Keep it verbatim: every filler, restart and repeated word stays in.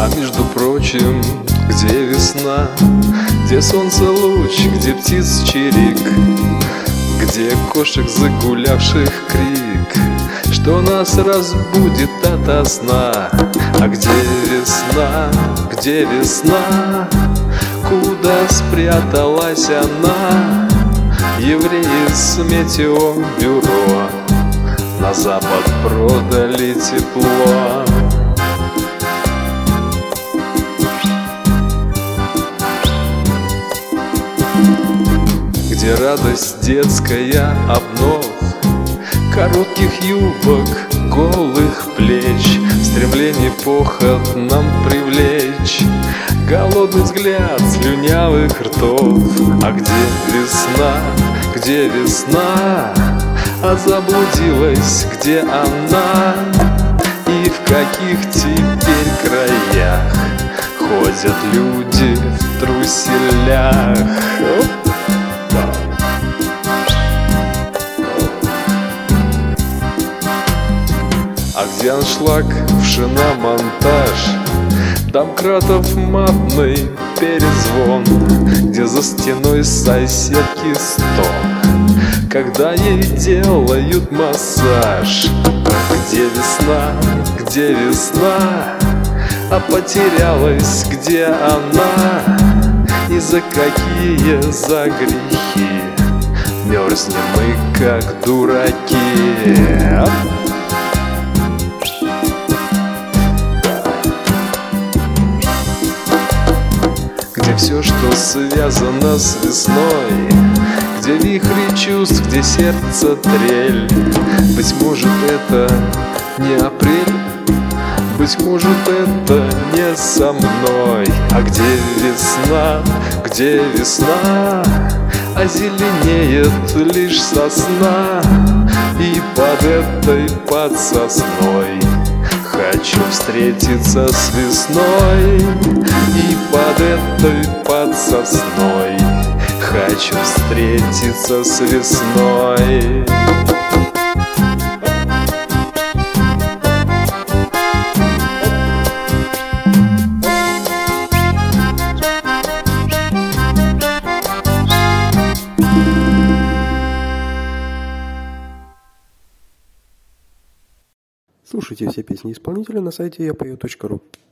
А между прочим, где весна, где солнце луч, где птиц чирик, где кошек загулявших крик, что нас разбудит ото сна? А где весна, где весна, куда спряталась она? Евреи с метеобюро на запад продали тепло. Где радость детская обнов, коротких юбок, голых плеч, стремление похоть нам привлечь, голодный взгляд слюнявых ртов. А где весна, где весна, а заблудилась где она? И в каких теперь краях ходят люди в труселях? А где аншлаг в шиномонтаж, домкратов матный перезвон, где за стеной соседки стон, когда ей делают массаж? Где весна, где весна, а потерялась где она? И за какие за грехи мерзнем мы как дураки? Где все, что связано с весной, где вихри чувств, где сердце трель. Быть может, это не апрель, быть может, это не со мной. А где весна, где весна, а зеленеет лишь сосна. И под этой, под сосной хочу встретиться с весной. И под этой, под сосной хочу встретиться с весной. Слушайте все песни исполнителя на сайте я пою точка ру.